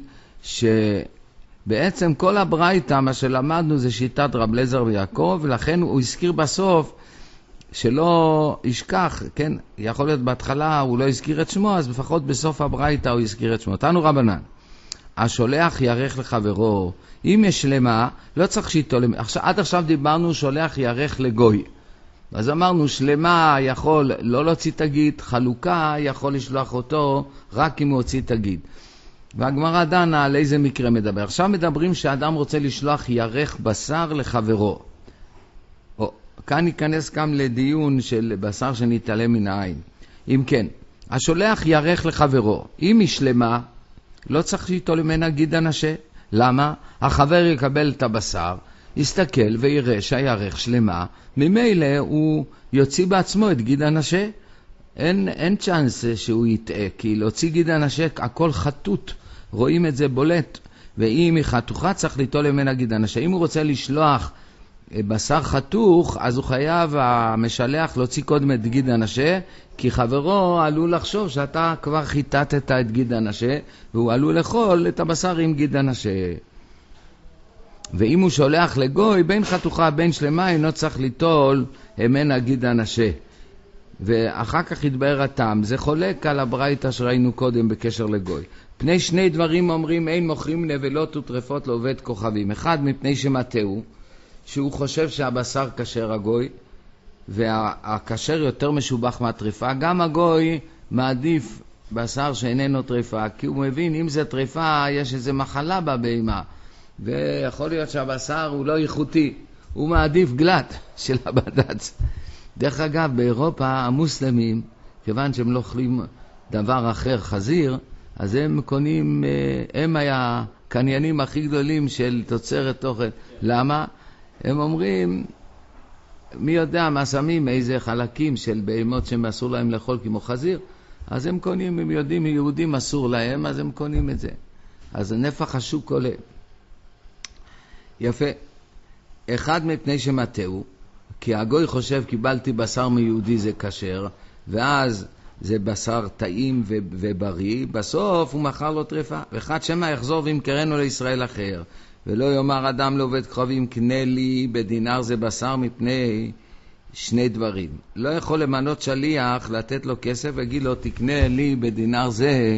שבעצם כל הברייתא, מה שלמדנו זה שיטת רב אליעזר ויעקב, ולכן הוא הזכיר בסוף שלא ישכח, כן? יכול להיות בהתחלה הוא לא הזכיר את שמו, אז לפחות בסוף הברייתא הוא הזכיר את שמו. תנו רבנן, השולח ירך לחברו, אם יש שלמה, לא צריך שיטו, עד עכשיו דיברנו שולח ירך לגוי. אז אמרנו שלמה יכול לא להוציא תגיד, חלוקה יכול לשלוח אותו רק אם הוא הוציא תגיד. והגמרא דנה על איזה מקרה מדבר. עכשיו מדברים שאדם רוצה לשלוח ירך בשר לחברו. כאן ניכנס גם לדיון של בשר שנתעלם מן העין. אם כן, השולח ירך לחברו. אם היא שלמה, לא צריך שיטו למנה גיד אנשה. למה? החבר יקבל את הבשר, יסתכל ויראה שהירך שלמה, ממילא הוא יוציא בעצמו את גיד אנשה. אין צ'אנס שהוא יטעה, כי להוציא גיד אנשה הכל חטוט, רואים את זה בולט, ואם היא חתוכה צריך ליטול ממנה גיד אנשה. אם הוא רוצה לשלוח בשר חתוך, אז הוא חייב המשלח להוציא קודם את גיד אנשה, כי חברו עלול לחשוב שאתה כבר חיטטת את גיד אנשה, והוא עלול לאכול את הבשר עם גיד אנשה. ואם הוא שולח לגוי, בין חתוכה בין שלמה, אינו צריך ליטול ממנה גיד אנשה. ואחר כך יתבהר הטעם. זה חולק על הברייתא שראינו קודם בקשר לגוי. פני 2 דברים אומרים, אין מוכרים נבלות וטרפות לעובד כוכבים. אחד, מפני שמטעו, שהוא חושב שהבשר כשר הגוי, והכשר יותר משובח מהטריפה, גם הגוי מעדיף בשר שאיננו טריפה, כי הוא מבין אם זה טריפה יש איזו מחלה בבהמה, ויכול להיות שהבשר הוא לא איכותי, הוא מעדיף גלת של הבד"ץ. דרך אגב, באירופה המוסלמים, כיוון שהם לא אוכלים דבר אחר, חזיר, אז הם קונים, הם היה הקניינים הכי גדולים של תוצרת אוכל. למה? הם אומרים, מי יודע מה שמים, איזה חלקים של בהמות שהם אסור להם לאכול כמו חזיר, אז הם קונים, הם יודעים, יהודים אסור להם, אז הם קונים את זה. אז נפח השוק עולה. יפה. אחד מפני שמתאו, כי הגוי חושב קיבלתי בשר מיהודי זה כשר, ואז זה בשר טעים ובריא, בסוף הוא מכר לו טריפה. ואחד שמה יחזור וימכרנו לישראל אחר, ולא יאמר אדם לעובד קרבים, קנה לי בדינר זה בשר מפני שני דברים. לא יכול למנות שליח, לתת לו כסף וגיד לו תקנה לי בדינר זה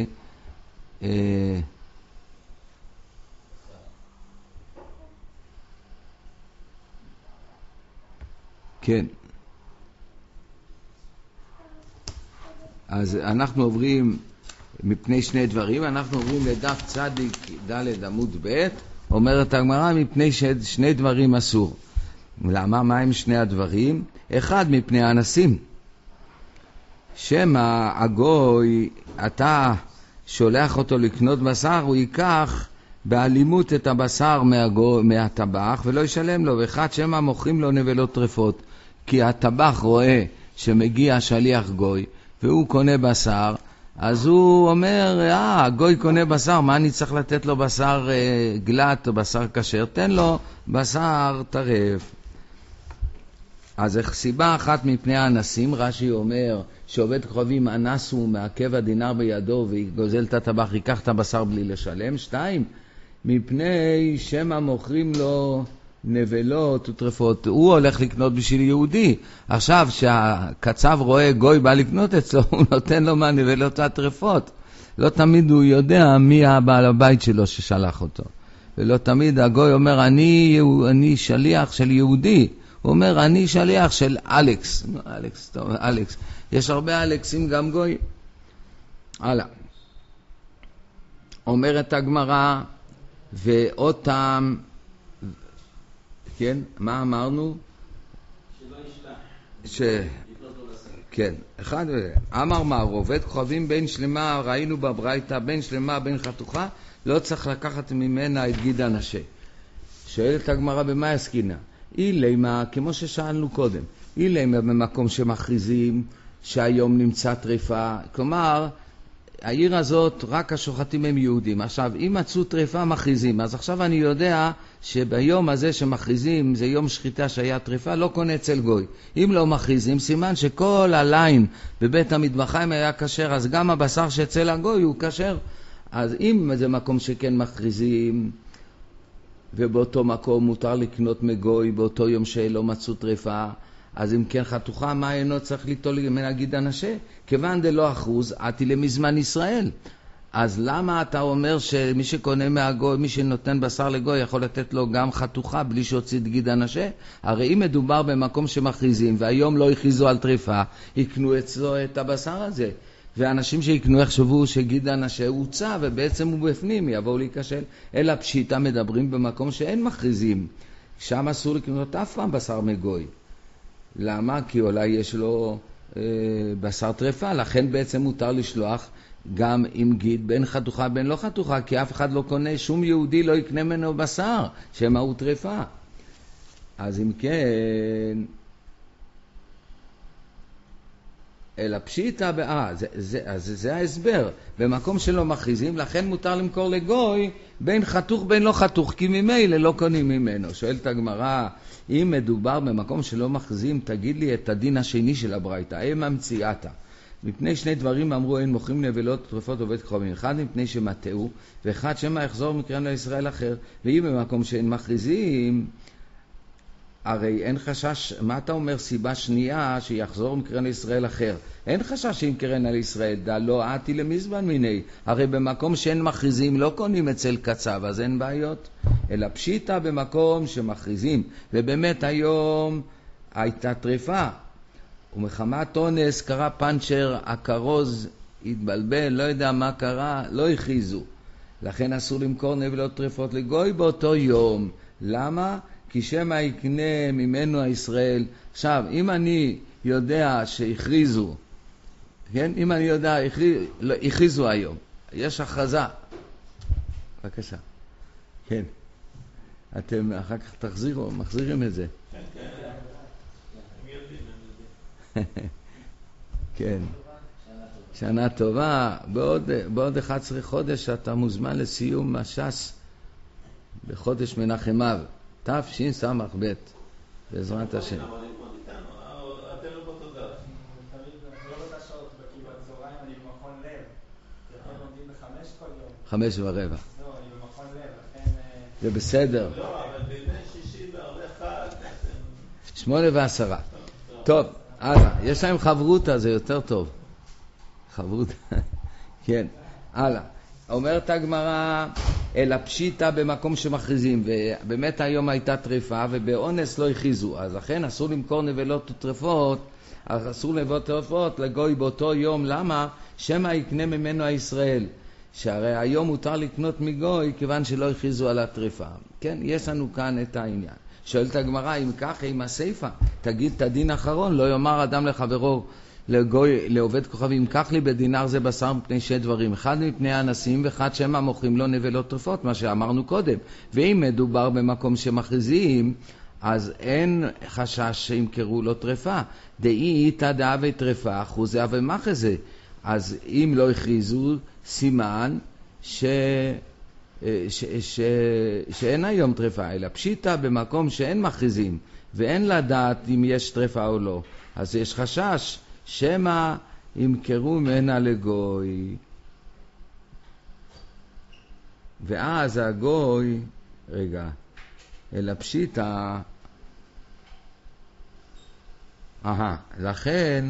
כן. אז אנחנו עוברים מפני שני דברים, אנחנו עוברים לדף צדיק ד' עמוד ב', אומרת הגמרא מפני שני דברים אסור. למה? מה הם שני הדברים? אחד מפני האנסים. שמא הגוי, אתה שולח אותו לקנות בשר, הוא ייקח באלימות את הבשר מהטבח ולא ישלם לו, ואחד שמא מוכרים לו נבלות טרפות, כי הטבח רואה שמגיע שליח גוי והוא קונה בשר, אז הוא אומר, גוי קונה בשר, מה אני צריך לתת לו בשר גלת או בשר כשר? תן לו בשר טרף. אז סיבה אחת מפני האנסים, רש"י אומר שעובד קרבים אנס הוא מעכב הדינר בידו וגוזל את הטבח, ייקח את הבשר בלי לשלם. 2, מפני שמא מוכרים לו נבלות וטרפות, הוא הולך לקנות בשביל יהודי. עכשיו שהקצב רואה גוי בא לקנות אצלו, הוא נותן לו מהנבלות והטרפות. לא תמיד הוא יודע מי הבעל הבית שלו ששלח אותו, ולא תמיד הגוי אומר אני שליח של יהודי, הוא אומר אני שליח של אלכס. אלכס, טוב, אלכס, יש הרבה אלכסים גם גוי. הלאה, אומרת הגמרא, ואותם, כן, מה אמרנו? שלא ישלח. כן, אחד אמר מה, עובד כוכבים בין שלמה, ראינו בברייתא, בין שלמה בין חתוכה, לא צריך לקחת ממנה את גיד הנשה. שואלת הגמרא במה עסקינה? אילימה, כמו ששאלנו קודם, אילימה במקום שמכריזים שהיום נמצא טריפה, כלומר העיר הזאת רק השוחטים הם יהודים. עכשיו אם מצאו טריפה מכריזים, אז עכשיו אני יודע שביום הזה שמכריזים זה יום שחיטה שהיה טריפה, לא קונה אצל גוי. אם לא מכריזים סימן שכל הליין בבית המטבחיים היה כשר, אז גם הבשר שאצל הגוי הוא כשר. אז אם זה מקום שכן מכריזים ובאותו מקום מותר לקנות מגוי באותו יום שלא מצאו טריפה, אז אם כן חתוכה, מה אינו צריך ליטול מנגיד הנשה? כיוון דלא אחוז, עתי למזמן ישראל. אז למה אתה אומר שמי שקונה מהגוי, מי שנותן בשר לגוי, יכול לתת לו גם חתוכה בלי שהוציא את גיד הנשה? הרי אם מדובר במקום שמכריזים, והיום לא הכריזו על טריפה, יקנו אצלו את הבשר הזה. ואנשים שיקנו יחשבו שגיד הנשה הוצא, ובעצם הוא בפנים, יבואו להיכשל. אלא פשיטה מדברים במקום שאין מכריזים. שם אסור לקנות אף פעם בשר מגוי. למה? כי אולי יש לו בשר טרפה, לכן בעצם מותר לשלוח גם עם גיד בין חתוכה בין לא חתוכה, כי אף אחד לא קונה, שום יהודי לא יקנה ממנו בשר שמה הוא טרפה. אז אם כן, אלא פשיטה, זה ההסבר, במקום שלא מכריזים, לכן מותר למכור לגוי בין חתוך בין לא חתוך, כי ממילא לא קונים ממנו. שואלת הגמרא, אם מדובר במקום שלא מכריזים, תגיד לי את הדין השני של הברייתא, הם ממציאתה. מפני שני דברים אמרו, אין מוכרים נבלות טרפות עובד קרובים, אחד מפני שמתאו, ואחד שמא יחזור מקרן לישראל אחר. ואם במקום שאין מכריזים, הרי אין חשש, מה אתה אומר סיבה שנייה שיחזור מקרן לישראל אחר? אין חשש שימכרן על ישראל, דע לא עתי למזמן מיני. הרי במקום שאין מכריזים לא קונים אצל קצב, אז אין בעיות. אלא פשיטה במקום שמכריזים, ובאמת היום הייתה טריפה, ומחמת אונס קרה פנצ'ר, הכרוז התבלבל, לא יודע מה קרה, לא הכריזו. לכן אסור למכור נבלות טרפות לגוי באותו יום. למה? כי שמא יקנה ממנו הישראל. עכשיו, אם אני יודע שהכריזו, כן? אם אני יודע, הכריזו היום, יש הכרזה. בבקשה. כן. אתם אחר כך מחזירים את זה.
כן, כן. הם יודעים.
כן. שנה טובה. בעוד 11 חודש אתה מוזמן לסיום הש"ס בחודש מנחם אב, תשס"ב, בעזרת השם.
אבל ללמוד איתנו, אתם לא בתודה.
לא באותה שעות, בצהריים אני במכון לב. אתם לומדים ב5 כל יום.
5:15.
לא, אני במכון לב, לכן...
זה בסדר.
לא, אבל בימי שישי והרבה חג.
8:10. טוב, הלאה. יש להם חברותה, זה יותר טוב. חברותה. כן, הלאה. אומרת הגמרא, אלא פשיטה במקום שמכריזים, ובאמת היום הייתה טריפה, ובאונס לא הכריזו, אז לכן אסור למכור נבלות וטרפות, אסור נבלות וטרפות לגוי באותו יום. למה? שמא יקנה ממנו הישראל, שהרי היום מותר לקנות מגוי, כיוון שלא הכריזו על הטריפה. כן, יש לנו כאן את העניין. שואלת הגמרא, אם ככה, עם הסיפה, תגיד את הדין האחרון, לא יאמר אדם לחברו, לגוי, לעובד כוכבים, קח לי בדינר זה בשר מפני 2 דברים, אחד מפני האנסים ואחד שמא מוכרים לו נבלות טרפות, מה שאמרנו קודם. ואם מדובר במקום שמכריזים, אז אין חשש שימכרו לו טרפה. דאי איתא דאבי טרפה, אחוזי אבי מחזה. אז אם לא הכריזו, סימן שאין היום טרפה, אלא פשיטה במקום שאין מכריזים, ואין לדעת אם יש טרפה או לא. אז יש חשש שמא ימכרו ממנה לגוי. ואז הגוי, אלא פשיטה, לכן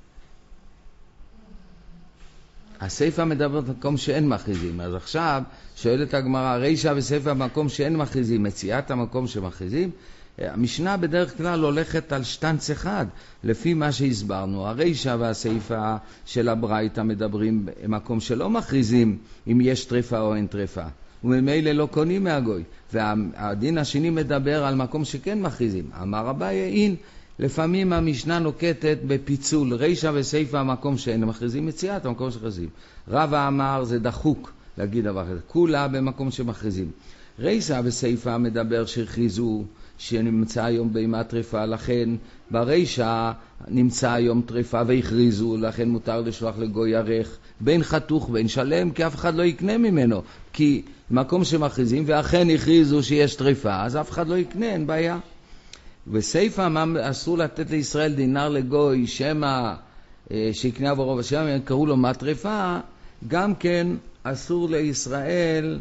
הספר מדבר במקום שאין מכריזים. אז עכשיו שואלת הגמרא, רישא בספר במקום שאין מכריזים, מציאת המקום שמכריזים. המשנה בדרך כלל הולכת על שטנץ אחד, לפי מה שהסברנו. הרישא והספר של הברייתא מדברים במקום שלא מכריזים אם יש טרפה או אין טרפה, וממילא לא קונים מהגוי. והדין השני מדבר על מקום שכן מכריזים. אמר אביי, אין, לפעמים המשנה נוקטת בפיצול רישא וספר המקום שאין מכריזים, מציאת המקום שמכריזים. רבא אמר זה דחוק להגיד דבר כזה, כולה במקום שמכריזים. רישא וספר מדבר שהכריזו שנמצא היום בימה טריפה, לכן ברישא נמצא היום טריפה והכריזו, לכן מותר לשלוח לגוי ירך בין חתוך בין שלם, כי אף אחד לא יקנה ממנו, כי מקום שמכריזים ואכן הכריזו שיש טריפה, אז אף אחד לא יקנה, אין בעיה. בספר אסור לתת לישראל דינר לגוי שמא שיקנה עבורו ושמא קראו לו מה טריפה, גם כן אסור לישראל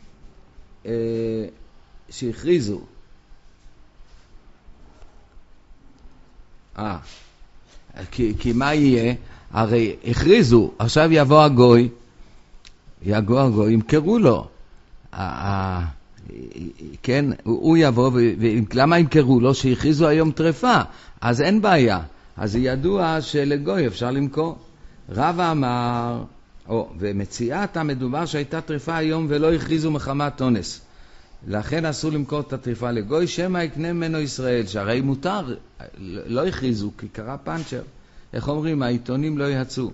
שהכריזו. כי מה יהיה? הרי הכריזו, עכשיו יבוא הגוי, ימכרו לו. כן, הוא יבוא, ולמה ימכרו לו? שהכריזו היום טרפה, אז אין בעיה. אז ידוע שלגוי אפשר למכור. רבא אמר, ומציאת המדובר שהייתה טרפה היום ולא הכריזו מחמת אונס. לכן אסור למכור את הטריפה לגוי, שמא יקנה ממנו ישראל, שהרי מותר, לא הכריזו, כי קרה פנצ'ר. איך אומרים? העיתונים לא יצאו.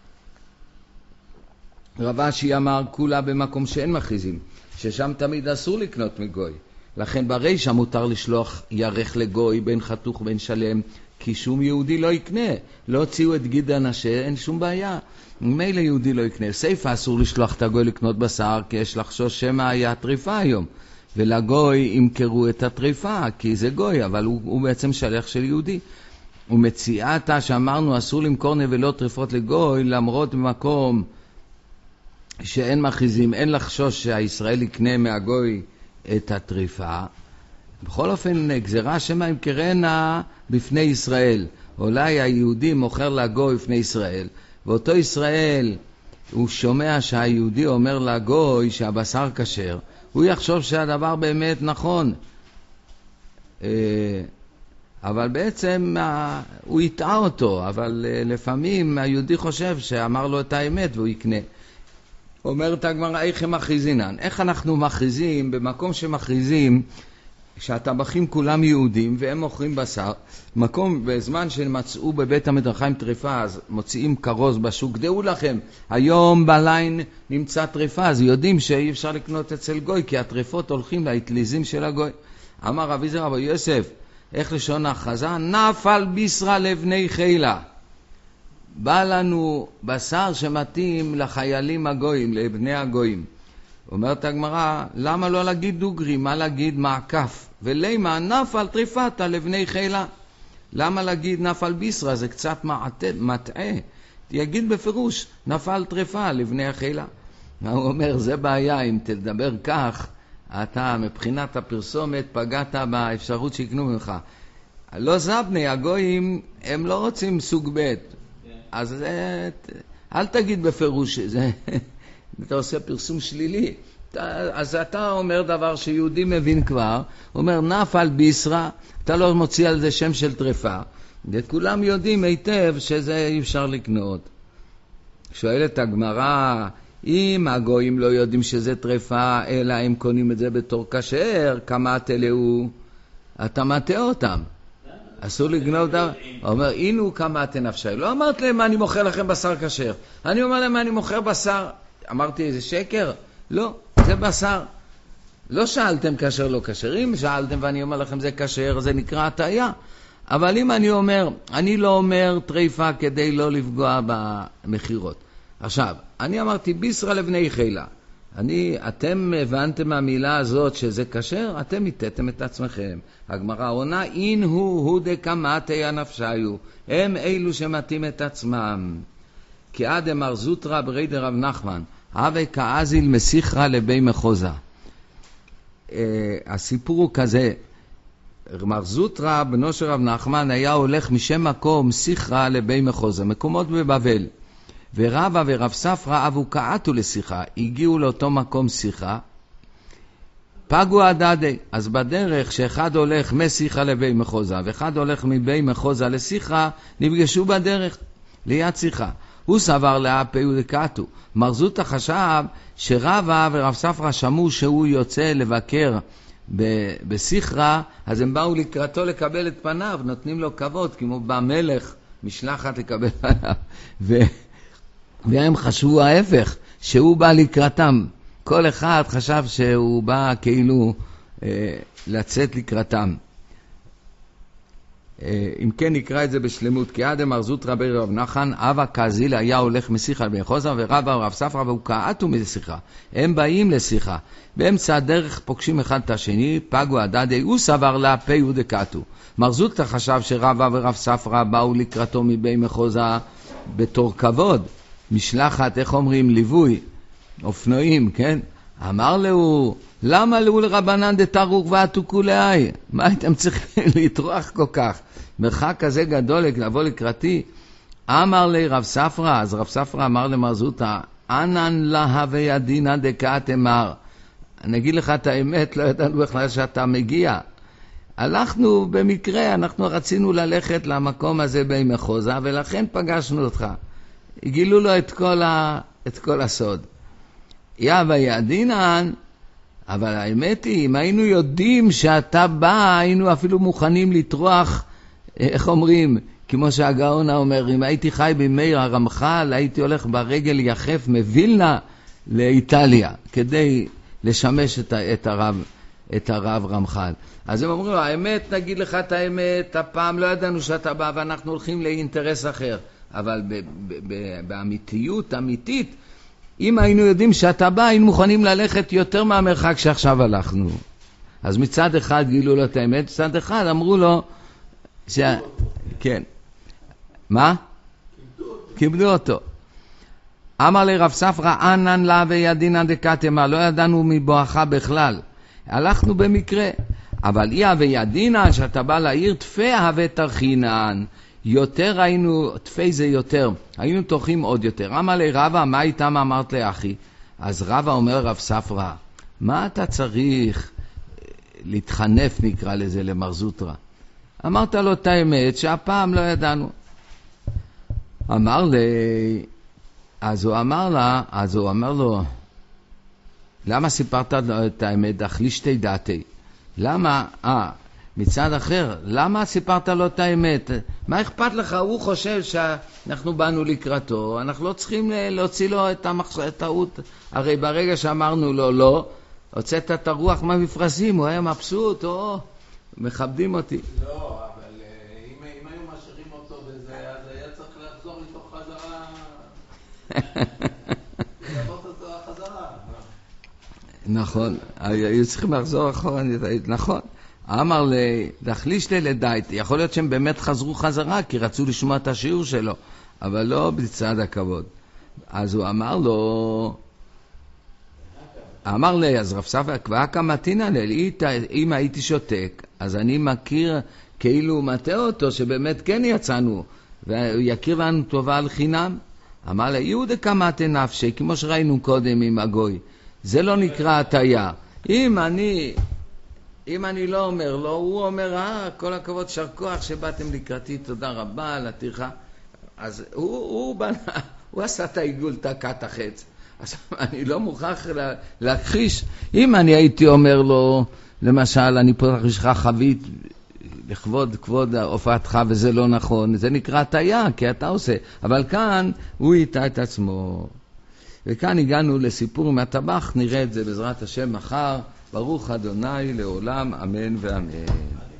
רב אשי אמר, כולה במקום שאין מכריזים, ששם תמיד אסור לקנות מגוי. לכן ברישא מותר לשלוח ירך לגוי בין חתוך בין שלם, כי שום יהודי לא יקנה. לא הוציאו את גיד הנשה, אין שום בעיה. מילא יהודי לא יקנה. סייפה אסור לשלוח את הגוי לקנות בשר, כי יש לחשוש שמא היה טריפה היום. ולגוי ימכרו את הטריפה, כי זה גוי, אבל הוא בעצם שלח של יהודי. ומציאתה שאמרנו אסור למכור נבלות טריפות לגוי, למרות במקום שאין מכריזים, אין לחשוש שהישראל יקנה מהגוי את הטריפה. בכל אופן, גזרה שמא ימכרנה בפני ישראל. אולי היהודי מוכר לגוי בפני ישראל, ואותו ישראל הוא שומע שהיהודי אומר לגוי שהבשר כשר, הוא יחשוב שהדבר באמת נכון. אבל בעצם הוא יטעה אותו, אבל לפעמים היהודי חושב שאמר לו את האמת והוא יקנה. אומרת הגמרא, איך הם מכריזינן? איך אנחנו מכריזים? במקום שמכריזים שהטבחים כולם יהודים והם מוכרים בשר, מקום בזמן שמצאו בבית המדרחיים טריפה, אז מוציאים כרוז בשוק, דעו לכם, היום בליין נמצא טריפה, אז יודעים שאי אפשר לקנות אצל גוי, כי הטריפות הולכים לאטליזים של הגוי. אמר רבי זר רבי יוסף, איך לשון ההכרזה? נפל בישרה לבני חילה. בא לנו בשר שמתאים לחיילים הגויים, לבני הגויים. אומרת הגמרא, למה לא להגיד דוגרי, מה להגיד מעקף? ולמה נפל טריפתה לבני חילה? למה להגיד נפל בישרה? זה קצת מטעה. יגיד בפירוש, נפל טריפה לבני החילה. הוא אומר, זה בעיה, אם תדבר כך, אתה מבחינת הפרסומת פגעת באפשרות שיקנו ממך. לא זבני, הגויים הם לא רוצים סוג ב', אז אל תגיד בפירוש, אתה עושה פרסום שלילי. אז אתה אומר דבר שיהודי מבין כבר, אומר נפל בישרה, אתה לא מוציא על זה שם של טריפה, וכולם יודעים היטב שזה אי אפשר לקנות. שואלת הגמרא, אם הגויים לא יודעים שזה טריפה, אלא הם קונים את זה בתור כשר, כמה תלאו, אתה מטעה אותם. אסור לגנוב דבר. הוא אומר, אינו כמה תנפשי. לא אמרת להם, אני מוכר לכם בשר כשר. אני אומר להם, אני מוכר בשר. אמרתי, זה שקר? לא, זה בשר. לא שאלתם כשר, לא כשר. אם שאלתם ואני אומר לכם, זה כשר, זה נקרא הטעיה. אבל אם אני אומר, אני לא אומר טריפה כדי לא לפגוע במחירות. עכשיו, אני אמרתי, בישרה לבני חילה. אתם הבנתם מהמילה הזאת שזה כשר, אתם איתתם את עצמכם. הגמרא עונה, אין הוא דקמתי הנפשיו. הם אלו שמתאים את עצמם. כי עד אמר זוטרה ברי דרב נחמן, הווה כאזיל מסיחרה לבי מחוזה. הסיפור הוא כזה, מר זוטרה בנו של רב נחמן היה הולך משם מקום סיחרה לבי מחוזה, מקומות בבבל. ורבא ורב ספרא אבו קעתו לשיחה, הגיעו לאותו מקום שיחה, פגו הדדי, אז בדרך שאחד הולך משיחה לבי מחוזה, ואחד הולך מבי מחוזה לשיחה, נפגשו בדרך ליד שיחה. הוא סבר לאפי ודקעתו. מר זוטה חשב שרבא ורב ספרא שמעו שהוא יוצא לבקר בשיחה, אז הם באו לקראתו לקבל את פניו, נותנים לו כבוד, כמו במלך משלחת לקבל פניו. והם חשבו ההפך, שהוא בא לקראתם. כל אחד חשב שהוא בא כאילו לצאת לקראתם. אם כן נקרא את זה בשלמות, כי עד אמר זוטרא בי רב נחמן, אבא כאזיל היה הולך משיחה למחוזה, ורבא ורב ספרא והוא קעתו משיחה. הם באים לשיחה. באמצע הדרך פוגשים אחד את השני, פגו הדדי, הוא סבר לאפי ודקעתו. מר זוטרא חשב שרבא ורב ספרא באו לקראתו מבי מחוזה בתור כבוד. משלחת, איך אומרים, ליווי, אופנועים, כן? אמר לו, למה לו לרבנן דתרוך ועתוקו לאי? מה הייתם צריכים להתרוח כל כך? מרחק כזה גדול לבוא לקראתי? אמר לי רב ספרא, אז רב ספרא אמר למר זוטה, אנן לה וידינא דקאת אמר. אני אגיד לך את האמת, לא ידענו בכלל שאתה מגיע. הלכנו במקרה, אנחנו רצינו ללכת למקום הזה בי מחוזה, ולכן פגשנו אותך. גילו לו את כל הסוד. יא וידינן, אבל האמת היא, אם היינו יודעים שאתה בא, היינו אפילו מוכנים לטרוח, איך אומרים, כמו שהגאון אומר, אם הייתי חי בימי הרמח"ל, הייתי הולך ברגל יחף מווילנה לאיטליה, כדי לשמש את הרב רמח"ל. אז הם אומרים, האמת, נגיד לך את האמת, הפעם לא ידענו שאתה בא, ואנחנו הולכים לאינטרס אחר. אבל באמיתיות, אמיתית, אם היינו יודעים שאתה בא, היינו מוכנים ללכת יותר מהמרחק שעכשיו הלכנו. אז מצד אחד גילו לו את האמת, מצד אחד אמרו לו, כן. מה? קיבלו אותו. אמר לי רב ספרא, אנן לה וידינא דקאת אמר, לא ידענו מבואך בכלל. הלכנו במקרה. אבל איה וידינא, שאתה בא לעיר, תפה הווה תרחינן. יותר היינו, תפי זה יותר, היינו תורכים עוד יותר. אמר לי רבא, מה איתם אמרת לאחי? אז רבא אומר רב ספרא, מה אתה צריך להתחנף נקרא לזה למר זוטרא? אמרת לו את האמת שהפעם לא ידענו. אמר לי, אז הוא אמר לו, למה סיפרת לו את האמת? אכלי שתי דעתי. למה? מצד אחר, למה סיפרת לו את האמת? מה אכפת לך? הוא חושב שאנחנו באנו לקראתו, אנחנו לא צריכים להוציא לו את הטעות. הרי ברגע שאמרנו לו לא, הוצאת את הרוח מהמפרשים, הוא היה מבסוט, מכבדים אותי.
לא, אבל אם היו משאירים אותו בזה, אז היה צריך לחזור איתו חזרה. ללוות אותו חזרה.
נכון, היו צריכים לחזור אחורה, נכון. אמר לי, להחליש לי לדעת, יכול להיות שהם באמת חזרו חזרה, כי רצו לשמוע את השיעור שלו, אבל לא בצד הכבוד. אז הוא אמר לי, אז רב ספר, כבר כמתינה לי, אם הייתי שותק, אז אני מכיר כאילו מטה אותו, שבאמת כן יצאנו, והוא יכיר לנו טובה על חינם. אמר לי, יהודה כמתי נפשי, כמו שראינו קודם עם הגוי, זה לא נקרא הטיה. אם אני לא אומר לו, הוא אומר, כל הכבוד, שר כוח שבאתם לקראתי, תודה רבה על הטרחה. אז הוא עשה את העיגול, תקע את החץ. אז אני לא מוכרח להכחיש. אם אני הייתי אומר לו, למשל, אני פותח בשבילך חבית, לכבוד הופעתך, וזה לא נכון, זה נקרא הטיה, כי אתה עושה. אבל כאן הוא איתה את עצמו. וכאן הגענו לסיפור מהטבח, נראה את זה בעזרת השם מחר. ברוך אדוני לעולם, אמן ואמן.